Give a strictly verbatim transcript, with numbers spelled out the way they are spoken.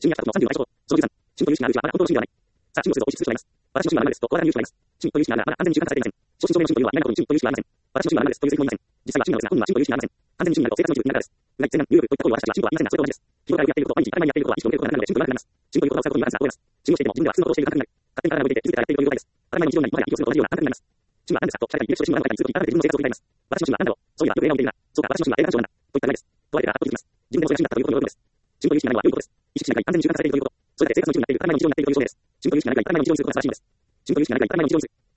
主義や他国のさんじゅうななか国、そのじゅうさん、主義という主義があるうちは、まだ本当の主義ではない。さあ、主義の制度を実質主義となります。私の主義はななですと、講談に言う主義があります。主義という主義がまだ安全に習慣されていません。昇進証明の主義というのは意外なことに主義という主義はありません。私の主義はななですという責任もいません。実際は主義なのですが、本人は主義という主義はありません。完全に主義になると生活の自由になるからです。うがい、前難、入力といった行為を私たちは主義は言いませんが、それと同じです。日頃からやっていること、毎日当たり前にやっていることは意識を向けることがなくなるので、主義と言わなくなります。主義ということを塞ぐことにはなるんですが、主義をしていても自分では普通のことをしている感覚になる。勝手に体が動いていて気づいてからやっているという状態です。当たり前の日常なり、もはや息をするのと同じような感覚になります。主義は何ですかと聞かれたり、履歴書で主義は何かにするとき、改めて自分の生活を振り返ります。私の主義は何だろう。そういえばよく映画を見ているな。そうか、私の主義は映画鑑賞なんだ。といったぐらいです。とあえてから後で気づきます。自分でもそれが主義だったということに驚くのです。主義という主義がないのは良いことです。意識しないが完全に習慣されているということ。それだけ生活の主義になっている、当たり前の日常になっているということです。主義という主義がないが当たり前の日常にすることが素晴らしいのです。主義という主義がないが当たり前の日常にする。